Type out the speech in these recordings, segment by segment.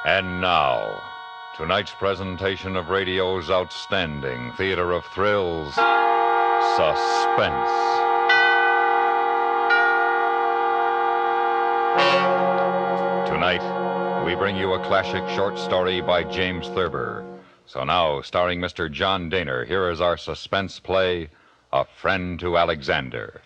And now, tonight's presentation of radio's outstanding theater of thrills, Suspense. Tonight, we bring you a classic short story by James Thurber. So now, starring Mr. John Daner, here is our suspense play, A Friend to Alexander.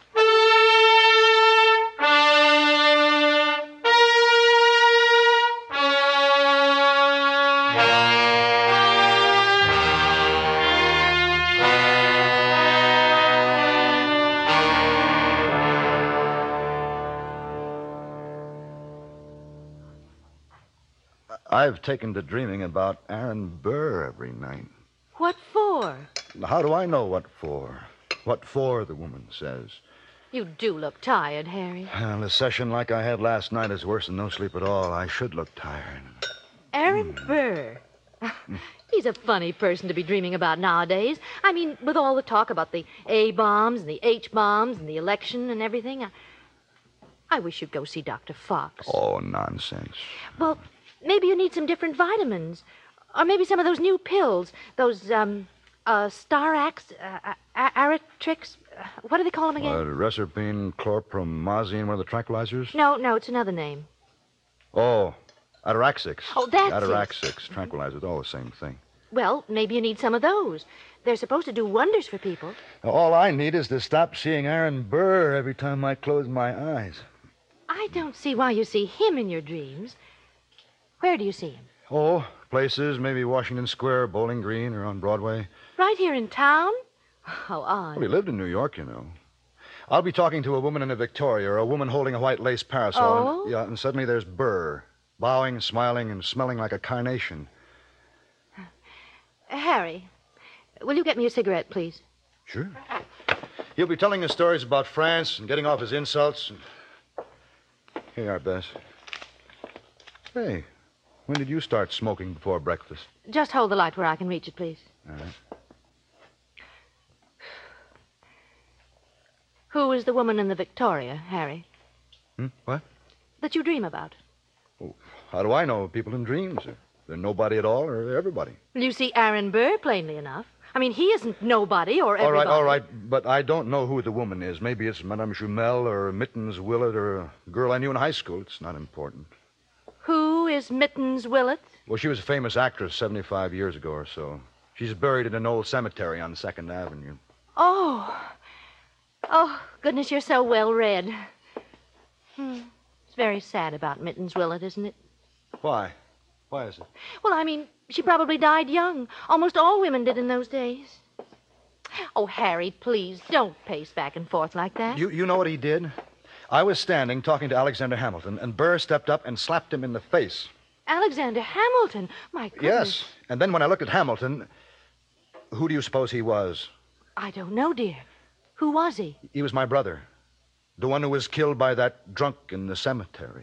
I've taken to dreaming about Aaron Burr every night. What for? How do I know what for? What for, the woman says. You do look tired, Harry. Well, a session like I had last night is worse than no sleep at all. I should look tired. Aaron Burr. He's a funny person to be dreaming about nowadays. I mean, with all the talk about the A-bombs and the H-bombs and the election and everything. I wish you'd go see Dr. Fox. Oh, nonsense. Well, maybe you need some different vitamins. Or maybe some of those new pills. Those, Starax, Aratrix. What do they call them again? Reserpine, chlorpromazine, one of the tranquilizers? No, it's another name. Oh, Ataraxix. Oh, that's it. Ataraxix, tranquilizers, all the same thing. Well, maybe you need some of those. They're supposed to do wonders for people. All I need is to stop seeing Aaron Burr every time I close my eyes. I don't see why you see him in your dreams. Where do you see him? Oh, places, maybe Washington Square, Bowling Green, or on Broadway. Right here in town? How odd. Well, he lived in New York, you know. I'll be talking to a woman in a Victoria, or a woman holding a white lace parasol. Oh? And suddenly there's Burr, bowing, smiling, and smelling like a carnation. Harry, will you get me a cigarette, please? Sure. He'll be telling us stories about France and getting off his insults. Here you are, Bess. Hey, when did you start smoking before breakfast? Just hold the light where I can reach it, please. All right. Who is the woman in the Victoria, Harry? What? That you dream about? Oh, how do I know people in dreams? They're nobody at all, or they're everybody. You see Aaron Burr plainly enough. I mean, he isn't nobody or everybody. All right, but I don't know who the woman is. Maybe it's Madame Jumel or Mittens Willett or a girl I knew in high school. It's not important. Who is Mittens Willett? Well, she was a famous actress 75 years ago or so. She's buried in an old cemetery on 2nd Avenue. Oh, goodness, you're so well read. It's very sad about Mittens Willett, isn't it? Why? Why is it? Well, I mean, she probably died young. Almost all women did in those days. Oh, Harry, please, don't pace back and forth like that. You know what he did? I was standing talking to Alexander Hamilton, and Burr stepped up and slapped him in the face. Alexander Hamilton? My goodness. Yes, and then when I looked at Hamilton, who do you suppose he was? I don't know, dear. Who was he? He was my brother. The one who was killed by that drunk in the cemetery.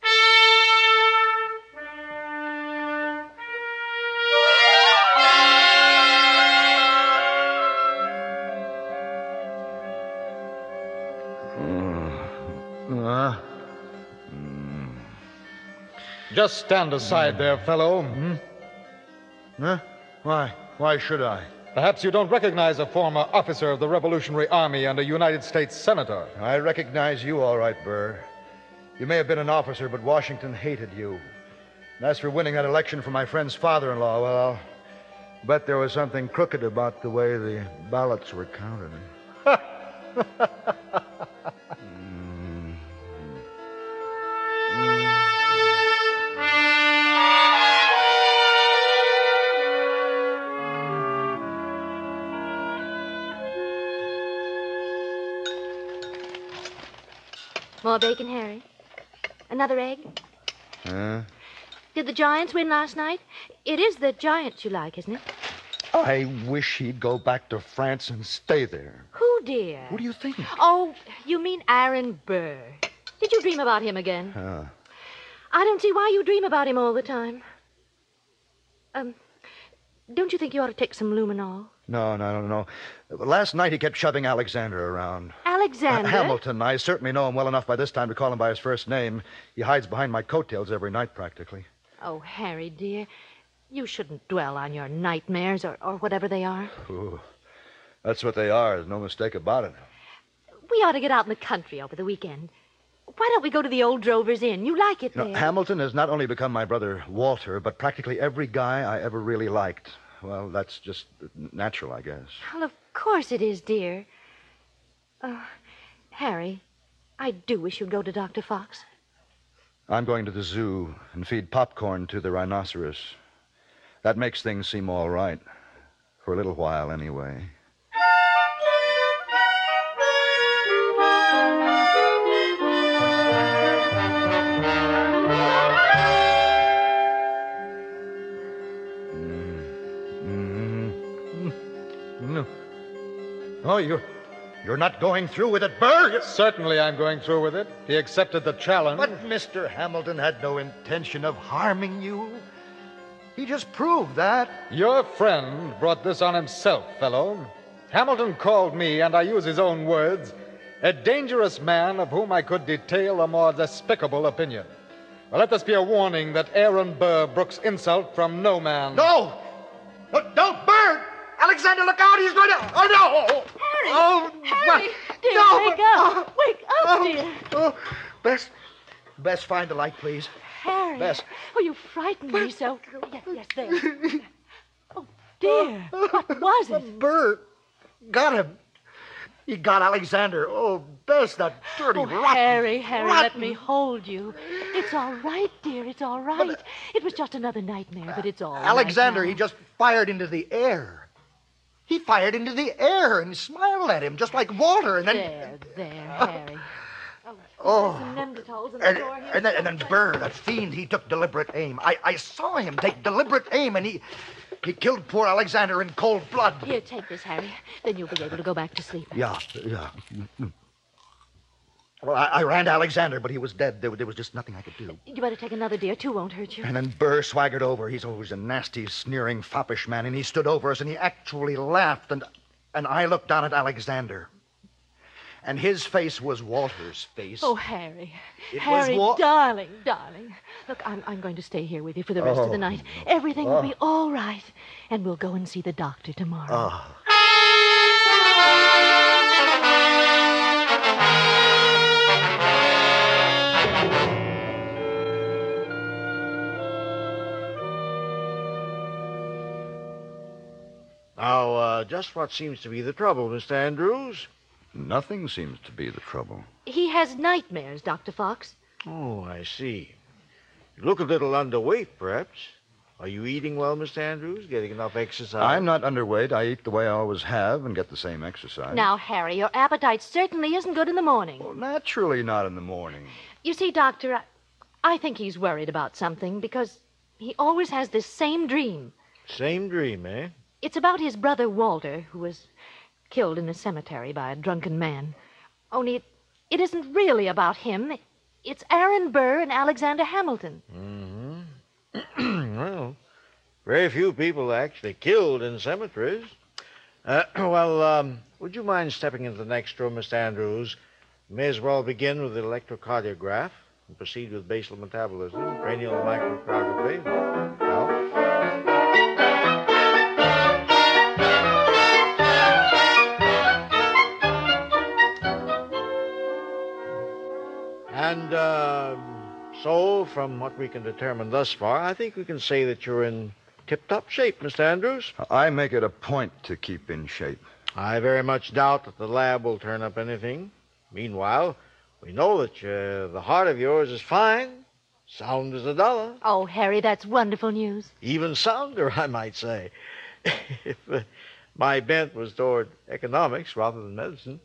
Just stand aside there, fellow. Huh? Why? Why should I? Perhaps you don't recognize a former officer of the Revolutionary Army and a United States senator. I recognize you all right, Burr. You may have been an officer, but Washington hated you. And as for winning that election for my friend's father-in-law, well, I'll bet there was something crooked about the way the ballots were counted. More bacon, Harry? Another egg? Huh? Did the Giants win last night? It is the Giants you like, isn't it? I wish he'd go back to France and stay there. Who, dear? What do you think? Oh, you mean Aaron Burr. Did you dream about him again? I don't see why you dream about him all the time. Don't you think you ought to take some luminol? No. Last night he kept shoving Alexander around. Alexander? Hamilton. I certainly know him well enough by this time to call him by his first name. He hides behind my coattails every night, practically. Oh, Harry, dear, you shouldn't dwell on your nightmares or whatever they are. Ooh, that's what they are. There's no mistake about it. We ought to get out in the country over the weekend. Why don't we go to the old Drovers Inn? You like it You there. know, Hamilton has not only become my brother Walter, but practically every guy I ever really liked. Well, that's just natural, I guess. Well, of course it is, dear. Harry, I do wish you'd go to Dr. Fox. I'm going to the zoo and feed popcorn to the rhinoceros. That makes things seem all right. For a little while, anyway. No. Oh, you're not going through with it, Burr? Certainly I'm going through with it. He accepted the challenge. But Mr. Hamilton had no intention of harming you. He just proved that. Your friend brought this on himself, fellow. Hamilton called me, and I use his own words, a dangerous man of whom I could detail a more despicable opinion. Well, let this be a warning that Aaron Burr brooks insult from no man. No! No, Burr! Alexander, look out! He's going to... Oh, no! Harry! Oh, Harry! Dear, no, wake up! Wake up, dear! Oh, Bess, find the light, please. Harry! Bess. Oh, you frightened me so. Yes, there. Oh, dear. What was it? Burr got him. He got Alexander. Oh, Bess, that dirty rotten... Harry, let rotten- me hold you. It's all right, dear. It's all right. It was just another nightmare, but it's all right Alexander, now. he just fired into the air. He fired into the air and smiled at him, just like Walter, and then... There, Harry. Oh. Some Nematols on the floor here. And then Burr, that fiend, he took deliberate aim. I saw him take deliberate aim, and he killed poor Alexander in cold blood. Here, take this, Harry. Then you'll be able to go back to sleep. Yeah. Well, I ran to Alexander, but he was dead. There was just nothing I could do. You better take another, dear. Two won't hurt you. And then Burr swaggered over. He's always a nasty, sneering, foppish man, and he stood over us, and he actually laughed, and I looked down at Alexander. And his face was Walter's face. Oh, Harry. It Harry, was darling. Look, I'm going to stay here with you for the rest of the night. Everything will be all right. And we'll go and see the doctor tomorrow. Now, just what seems to be the trouble, Mr. Andrews? Nothing seems to be the trouble. He has nightmares, Dr. Fox. Oh, I see. You look a little underweight, perhaps. Are you eating well, Mr. Andrews? Getting enough exercise? I'm not underweight. I eat the way I always have and get the same exercise. Now, Harry, your appetite certainly isn't good in the morning. Well, naturally not in the morning. You see, Doctor, I think he's worried about something because he always has this same dream. Same dream, eh? It's about his brother Walter, who was killed in a cemetery by a drunken man. Only it isn't really about him. It's Aaron Burr and Alexander Hamilton. Well, very few people are actually killed in cemeteries. Would you mind stepping into the next room, Mr. Andrews? May as well begin with the electrocardiograph and proceed with basal metabolism, cranial microcardiogram. Well, and so, from what we can determine thus far, I think we can say that you're in tip-top shape, Mr. Andrews. I make it a point to keep in shape. I very much doubt that the lab will turn up anything. Meanwhile, we know that the heart of yours is fine, sound as a dollar. Oh, Harry, that's wonderful news. Even sounder, I might say. If my bent was toward economics rather than medicine.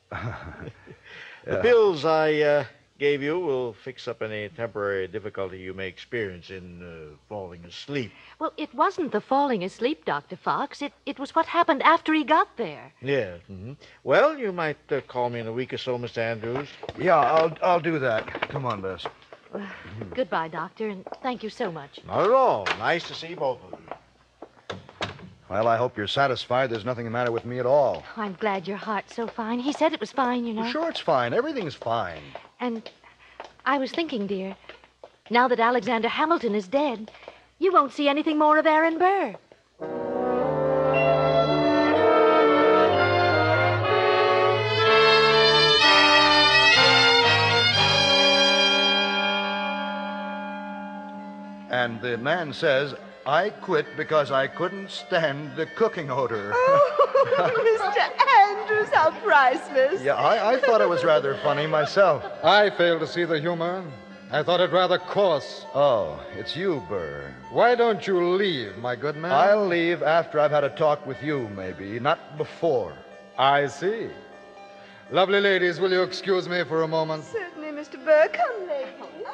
The pills I gave you will fix up any temporary difficulty you may experience in falling asleep. Well, it wasn't the falling asleep, Dr. Fox. It was what happened after he got there. Yes. Well, you might call me in a week or so, Mr. Andrews. Yeah, I'll do that. Come on, Bess. Goodbye, Doctor, and thank you so much. Not at all. Nice to see both of you. Well, I hope you're satisfied. There's nothing the matter with me at all. I'm glad your heart's so fine. He said it was fine, you know. Sure, it's fine. Everything's fine. And I was thinking, dear, Now that Alexander Hamilton is dead, you won't see anything more of Aaron Burr. And the man says, I quit because I couldn't stand the cooking odor. Mr. Andrews, how priceless. Yeah, I thought it was rather funny myself. I fail to see the humor. I thought it rather coarse. Oh, it's you, Burr. Why don't you leave, my good man? I'll leave after I've had a talk with you, maybe, not before. I see. Lovely ladies, will you excuse me for a moment? Certainly, Mr. Burr. Come, ladies.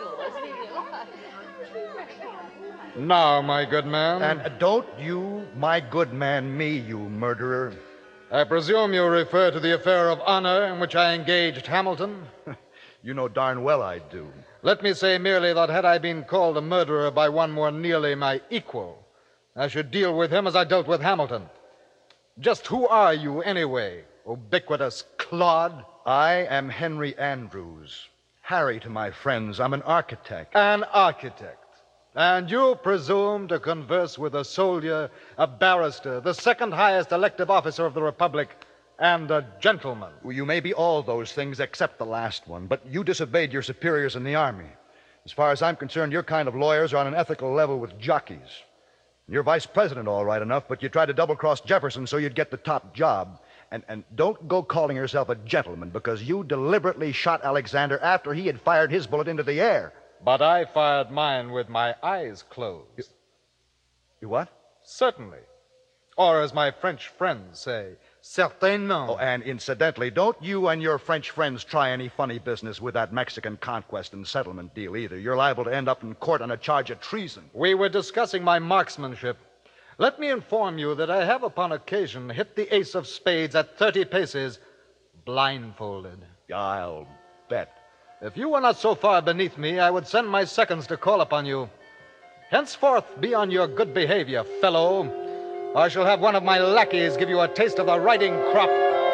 Now, my good man. And don't you, my good man, me, you murderer. I presume you refer to the affair of honor in which I engaged Hamilton? You know darn well I do. Let me say merely that had I been called a murderer by one more nearly my equal, I should deal with him as I dealt with Hamilton. Just who are you, anyway, ubiquitous clod? I am Henry Andrews. Harry to my friends. I'm an architect. An architect. And you presume to converse with a soldier, a barrister, the second highest elective officer of the Republic, and a gentleman. Well, you may be all those things except the last one, but you disobeyed your superiors in the Army. As far as I'm concerned, your kind of lawyers are on an ethical level with jockeys. You're vice president, all right enough, but you tried to double-cross Jefferson so you'd get the top job. And don't go calling yourself a gentleman, because you deliberately shot Alexander after he had fired his bullet into the air. But I fired mine with my eyes closed. You what? Certainly. Or as my French friends say, certainement. Oh, and incidentally, don't you and your French friends try any funny business with that Mexican conquest and settlement deal either. You're liable to end up in court on a charge of treason. We were discussing my marksmanship. Let me inform you that I have upon occasion hit the ace of spades at 30 paces, blindfolded. I'll bet. If you were not so far beneath me, I would send my seconds to call upon you. Henceforth, be on your good behavior, fellow. I shall have one of my lackeys give you a taste of the riding crop.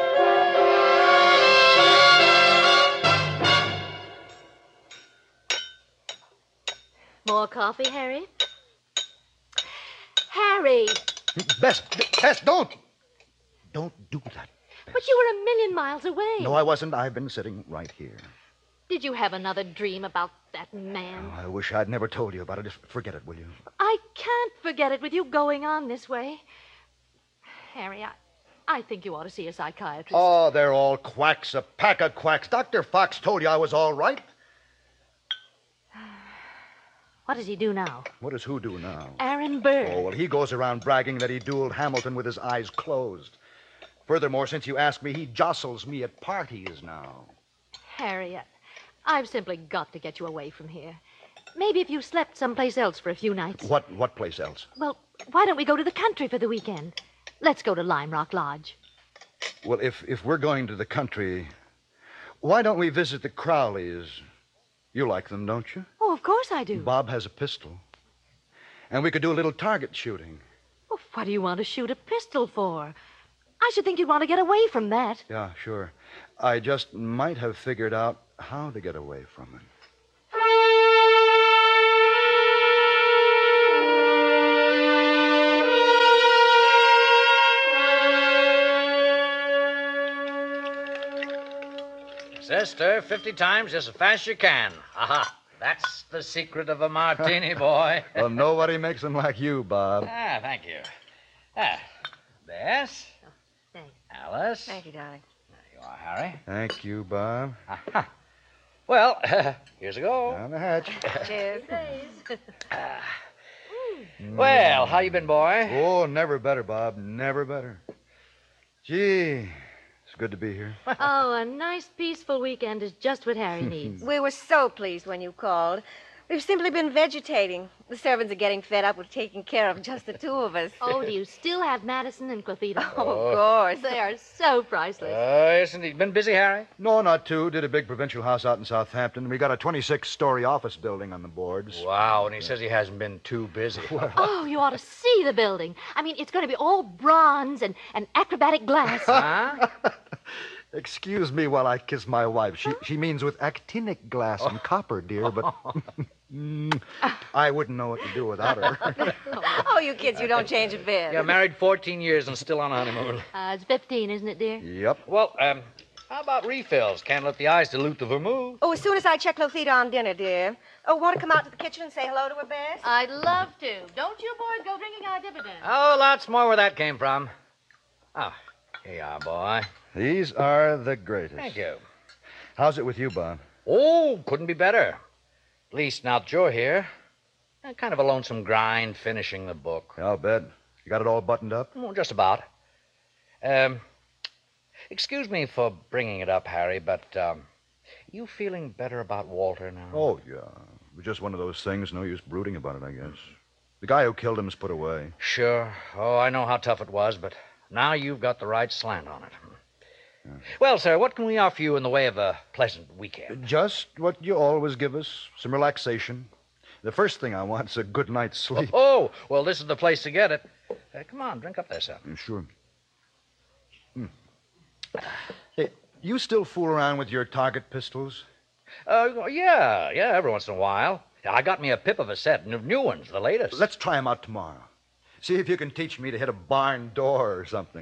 More coffee, Harry? Harry! Bess, don't! Don't do that. But you were a million miles away. No, I wasn't. I've been sitting right here. Did you have another dream about that man? Oh, I wish I'd never told you about it. Just forget it, will you? I can't forget it with you going on this way. Harry, I think you ought to see a psychiatrist. Oh, they're all quacks, a pack of quacks. Dr. Fox told you I was all right. What does he do now? What does who do now? Aaron Burr. Oh, well, he goes around bragging that he dueled Hamilton with his eyes closed. Furthermore, since you asked me, he jostles me at parties now. Harry, I've simply got to get you away from here. Maybe if you slept someplace else for a few nights. What place else? Well, why don't we go to the country for the weekend? Let's go to Lime Rock Lodge. Well, if we're going to the country, why don't we visit the Crowleys? You like them, don't you? Oh, of course I do. Bob has a pistol. And we could do a little target shooting. Well, what do you want to shoot a pistol for? I should think you'd want to get away from that. Yeah, sure. I just might have figured out how to get away from it. Sister, 50 times just as fast as you can. Aha. That's the secret of a martini, boy. Well, nobody makes them like you, Bob. Thank you. Bess. Thanks. Alice. Thank you, darling. There you are, Harry. Thank you, Bob. Well, here's a go. Down the hatch. Cheers. Well, how you been, boy? Oh, never better, Bob. Never better. Gee, it's good to be here. Oh, a nice, peaceful weekend is just what Harry needs. We were so pleased when you called. We've simply been vegetating. The servants are getting fed up with taking care of just the two of us. Oh, do you still have Madison and Clefito? Oh, of course. They are so priceless. Yes, indeed. Been busy, Harry? No, not two. Did a big provincial house out in Southampton. We got a 26-story office building on the boards. Wow, and he says he hasn't been too busy. Oh, you ought to see the building. I mean, it's going to be all bronze and acrobatic glass. Huh? Excuse me while I kiss my wife. She means with actinic glass and copper, dear, but I wouldn't know what to do without her. Oh, you kids, you don't change a bit. You're married 14 years and still on a honeymoon. It's 15, isn't it, dear? Yep. Well, how about refills? Can't let the eyes dilute the vermouth. Oh, as soon as I check Lotita on dinner, dear. Oh, want to come out to the kitchen and say hello to her, Bess? I'd love to. Don't you boys go drinking our dividends. Oh, lots more where that came from. Oh, here you are, boy. These are the greatest. Thank you. How's it with you, Bob? Oh, couldn't be better. At least now that you're here. Kind of a lonesome grind finishing the book. I'll bet. You got it all buttoned up? Well, just about. Excuse me for bringing it up, Harry, but you feeling better about Walter now? Oh, yeah. It was just one of those things. No use brooding about it, I guess. The guy who killed him is put away. Sure. Oh, I know how tough it was, but now you've got the right slant on it. Yeah. Well, sir, what can we offer you in the way of a pleasant weekend? Just what you always give us, some relaxation. The first thing I want is a good night's sleep. Oh, well, this is the place to get it. Come on, drink up there, sir. Sure. Hey, you still fool around with your target pistols? Yeah, every once in a while. I got me a pip of a set, new ones, the latest. Let's try 'em out tomorrow. See if you can teach me to hit a barn door or something.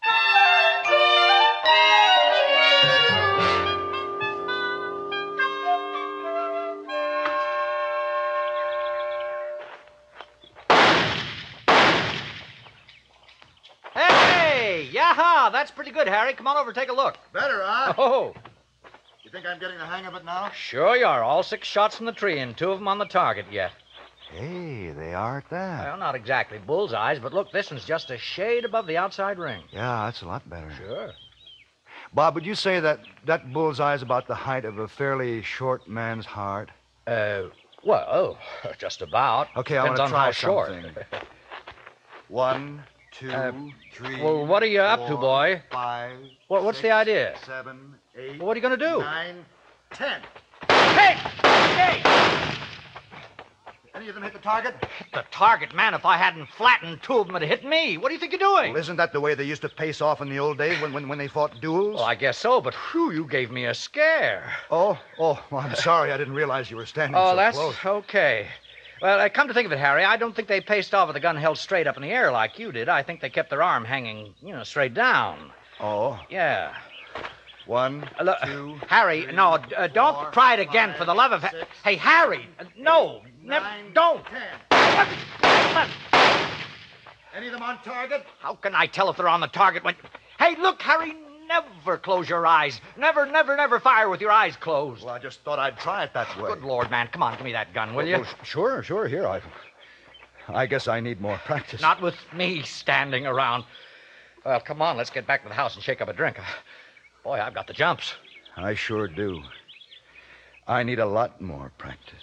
Hey, yaha! That's pretty good, Harry. Come on over, take a look. Better, huh? Oh, You think I'm getting the hang of it now? sure you are. All 6 shots from the tree and 2 of them on the target yet. Hey, they are at that. Well, not exactly bullseyes, but look, this one's just a shade above the outside ring. Yeah, that's a lot better. Sure. Bob, would you say that bullseye is about the height of a fairly short man's heart? Well, just about. Okay, I Depends want to on try how short. something. 1, 2, 3. Well, what are you up to, 4, boy? 5. What's the 6, idea? 7, 8. What are you going to do? 9, 10. Hey! Hey! Any of them hit the target? Hit the target, man. If I hadn't flattened 2 of them, it'd hit me. What do you think you're doing? Well, isn't that the way they used to pace off in the old days when they fought duels? Well, I guess so, but whew, you gave me a scare. Oh, well, I'm sorry. I didn't realize you were standing Oh, so that's close. okay. Well, come to think of it, Harry, I don't think they paced off with the gun held straight up in the air like you did. I think they kept their arm hanging, straight down. Oh, Yeah. 1, Look, 2, Harry, 3, no, don't 4, try it again 5, for the love of... 6, Hey, Harry, no, 9, don't. 10. Any of them on target? How can I tell if they're on the target when... Hey, look, Harry, never close your eyes. Never, never, never fire with your eyes closed. Well, I just thought I'd try it that way. Good Lord, man, come on, give me that gun, will you? Well, sure. Here, I guess I need more practice. Not with me standing around. Well, come on, let's get back to the house and shake up a drink. Boy, I've got the jumps. I sure do. I need a lot more practice.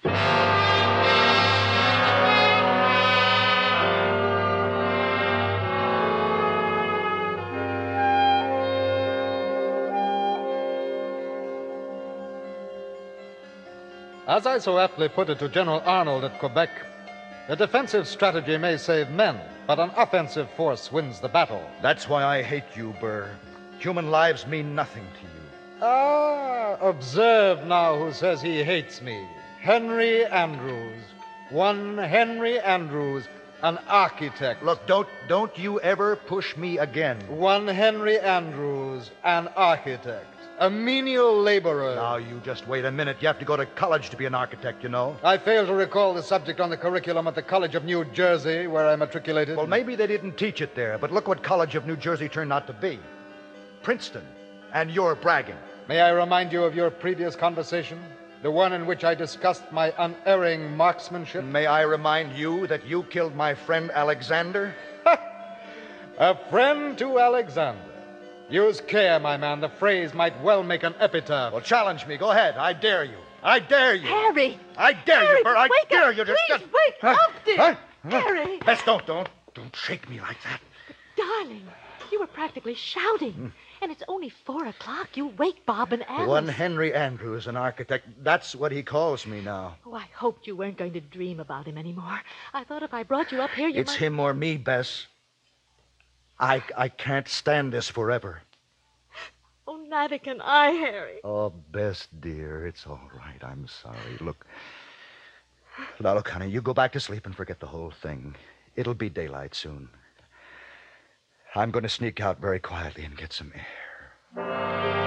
As I so aptly put it to General Arnold at Quebec, a defensive strategy may save men, but an offensive force wins the battle. That's why I hate you, Burr. Human lives mean nothing to you. Ah, observe now who says he hates me. Henry Andrews. One Henry Andrews, an architect. Look, don't you ever push me again. One Henry Andrews, an architect. A menial laborer. Now, you just wait a minute. You have to go to college to be an architect, you know. I fail to recall the subject on the curriculum at the College of New Jersey, where I matriculated. Well, maybe they didn't teach it there, but look what College of New Jersey turned out to be. Princeton. And you're bragging. May I remind you of your previous conversation? The one in which I discussed my unerring marksmanship? May I remind you that you killed my friend Alexander? A friend to Alexander. Use care, my man. The phrase might well make an epitaph. Well, challenge me. Go ahead. I dare you. I dare you. Harry! I dare Harry, you, Burr. I wake dare up. you. Please, wake up, dear. Harry! Bess, don't shake me like that. Darling, you were practically shouting. And it's only 4 o'clock. You wake Bob and Alice. One Henry Andrews, an architect. That's what he calls me now. Oh, I hoped you weren't going to dream about him anymore. I thought if I brought you up here, you It's might... him or me, Bess. I can't stand this forever. Oh, neither can I, Harry. Oh, Bess, dear, it's all right. I'm sorry. Look. Now, look, honey, you go back to sleep and forget the whole thing. It'll be daylight soon. I'm going to sneak out very quietly and get some air.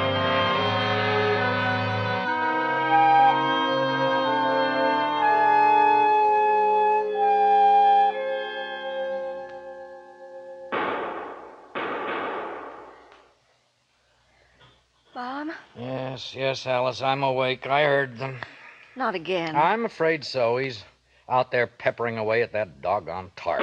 Bob? Yes, Alice, I'm awake. I heard them. Not again. I'm afraid so. He's out there peppering away at that doggone tart.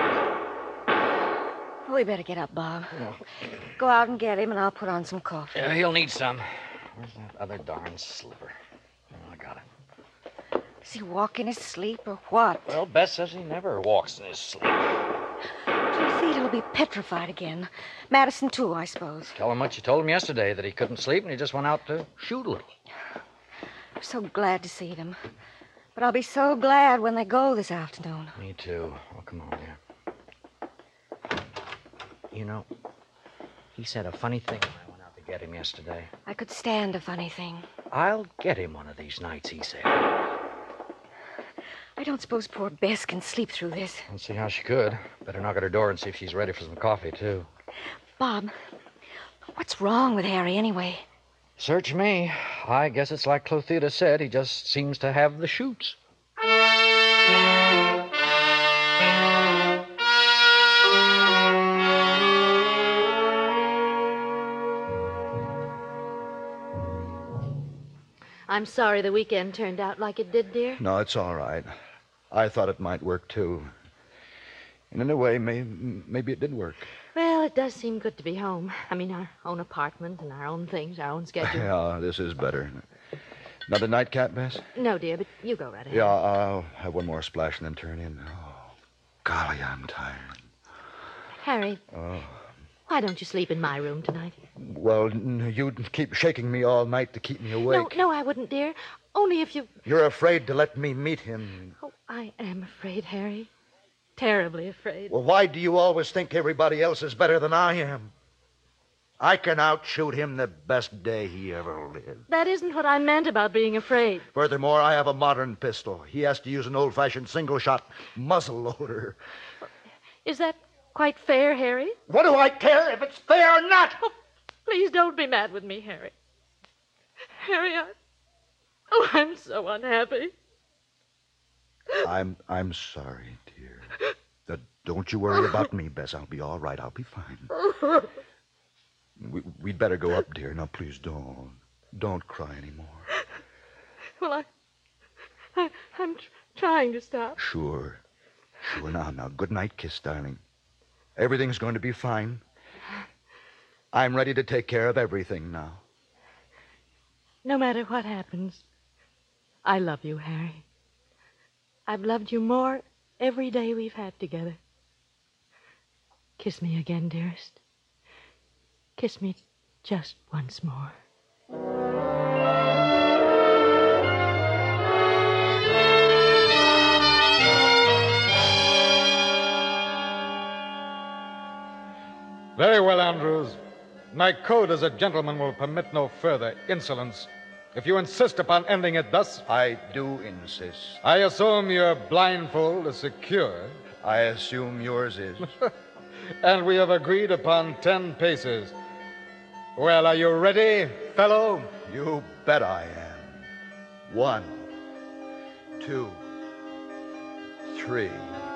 We better get up, Bob. Go out and get him, and I'll put on some coffee. Yeah, he'll need some. Where's that other darn slipper? Oh, I got it. Does he walk in his sleep or what? Well, Bess says he never walks in his sleep. Your feet will be petrified again. Madison, too, I suppose. Tell him what you told him yesterday, that he couldn't sleep and he just went out to shoot a little. I'm so glad to see them. But I'll be so glad when they go this afternoon. Me too. Oh, come on, dear. You know, he said a funny thing when I went out to get him yesterday. I could stand a funny thing. I'll get him one of these nights, he said. I don't suppose poor Bess can sleep through this. Let's see how she could. Better knock at her door and see if she's ready for some coffee, too. Bob, what's wrong with Harry anyway? Search me. I guess it's like Clothilde said. He just seems to have the shoots. I'm sorry the weekend turned out like it did, dear. No, it's all right. I thought it might work, too. And in a way, maybe it did work. Well, it does seem good to be home. I mean, our own apartment and our own things, our own schedule. Yeah, this is better. Another nightcap, Bess? No, dear, but you go right ahead. Yeah, I'll have one more splash and then turn in. Oh, golly, I'm tired. Harry, why don't you sleep in my room tonight? Well, you'd keep shaking me all night to keep me awake. No, I wouldn't, dear. Only if you... You're afraid to let me meet him. Oh, I am afraid, Harry. Terribly afraid. Well, why do you always think everybody else is better than I am? I can outshoot him the best day he ever lived. That isn't what I meant about being afraid. Furthermore, I have a modern pistol. He has to use an old-fashioned single-shot muzzle loader. Is that quite fair, Harry? What do I care if it's fair or not? Oh, please don't be mad with me, Harry. Harry, I'm so unhappy. I'm sorry, dear. Don't you worry about me, Bess. I'll be all right. I'll be fine. We'd better go up, dear. Now, please don't. Don't cry anymore. Well, I'm trying to stop. Sure. Now, good night kiss, darling. Everything's going to be fine. I'm ready to take care of everything now. No matter what happens, I love you, Harry. I've loved you more every day we've had together. Kiss me again, dearest. Kiss me just once more. Very well, Andrews. My code as a gentleman will permit no further insolence. If you insist upon ending it thus... I do insist. I assume your blindfold is secure. I assume yours is. And we have agreed upon 10 paces. Well, are you ready, fellow? You bet I am. 1, 2, 3,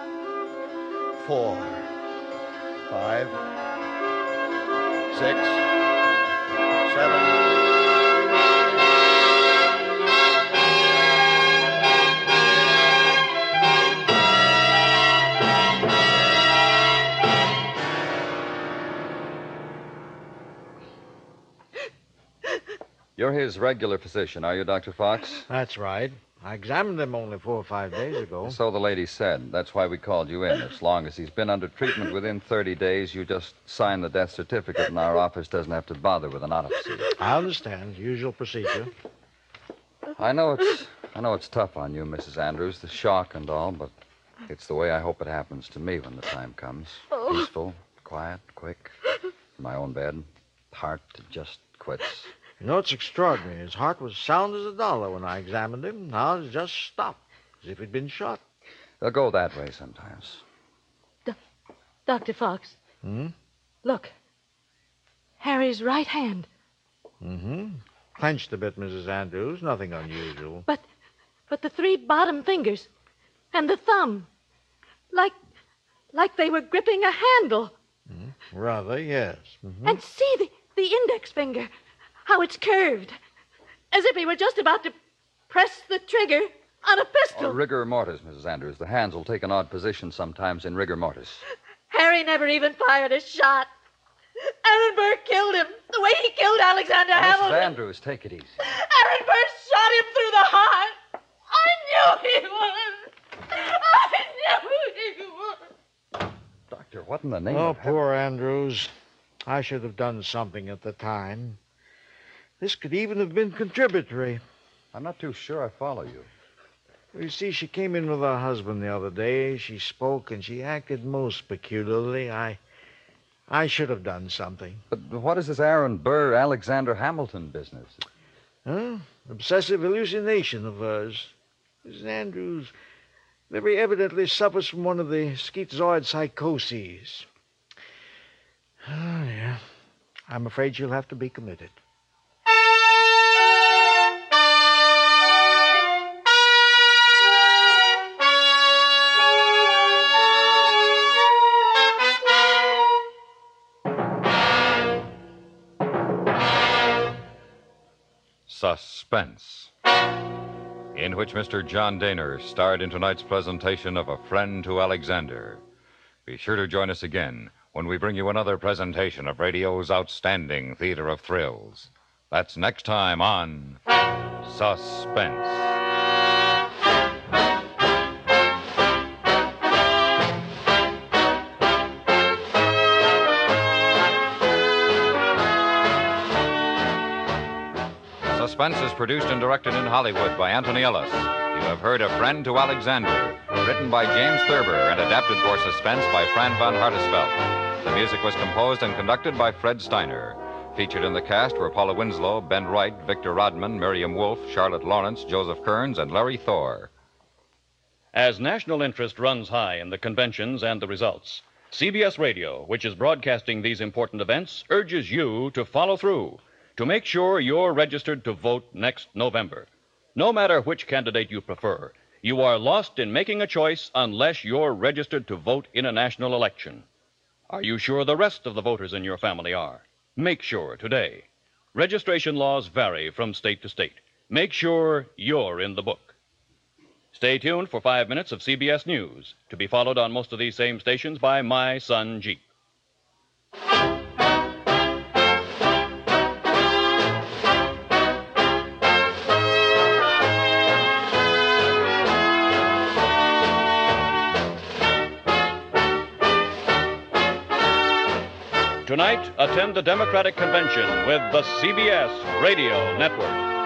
4, 5, 6, 7... You're his regular physician, are you, Dr. Fox? That's right. I examined him only 4 or 5 days ago. So the lady said. That's why we called you in. As long as he's been under treatment within 30 days, you just sign the death certificate, and our office doesn't have to bother with an autopsy. I understand. Usual procedure. I know it's tough on you, Mrs. Andrews, the shock and all, but it's the way I hope it happens to me when the time comes. Peaceful, quiet, quick, in my own bed. heart just quits. You know, it's extraordinary. His heart was sound as a dollar when I examined him. Now it's just stopped, as if he'd been shot. They'll go that way sometimes. Dr. Fox. Look. Harry's right hand. Clenched a bit, Mrs. Andrews. Nothing unusual. But the 3 bottom fingers and the thumb. Like they were gripping a handle. Rather, yes. And see the index finger. How it's curved. As if he were just about to press the trigger on a pistol. Rigor mortis, Mrs. Andrews. The hands will take an odd position sometimes in rigor mortis. Harry never even fired a shot. Aaron Burr killed him the way he killed Alexander Hamilton. Mrs. Andrews, take it easy. Aaron Burr shot him through the heart. I knew he would. I knew he would. Doctor, what in the name Oh, of heaven? poor Andrews. I should have done something at the time. This could even have been contributory. I'm not too sure I follow you. You see, she came in with her husband the other day. She spoke, and she acted most peculiarly. I should have done something. But what is this Aaron Burr, Alexander Hamilton business? Huh? Obsessive hallucination of hers. Mrs. Andrews very evidently suffers from one of the schizoid psychoses. Oh, yeah. I'm afraid she'll have to be committed. Suspense, in which Mr. John Daner starred in tonight's presentation of A Friend to Alexander. Be sure to join us again when we bring you another presentation of radio's outstanding theater of thrills. That's next time on Suspense. Suspense is produced and directed in Hollywood by Anthony Ellis. You have heard A Friend to Alexander, written by James Thurber and adapted for Suspense by Fran von Hartesfeld. The music was composed and conducted by Fred Steiner. Featured in the cast were Paula Winslow, Ben Wright, Victor Rodman, Miriam Wolfe, Charlotte Lawrence, Joseph Kearns, and Larry Thor. As national interest runs high in the conventions and the results, CBS Radio, which is broadcasting these important events, urges you to follow through, to make sure you're registered to vote next November. No matter which candidate you prefer, you are lost in making a choice unless you're registered to vote in a national election. Are you sure the rest of the voters in your family are? Make sure today. Registration laws vary from state to state. Make sure you're in the book. Stay tuned for 5 minutes of CBS News, to be followed on most of these same stations by My Son Jeep. Tonight, attend the Democratic Convention with the CBS Radio Network.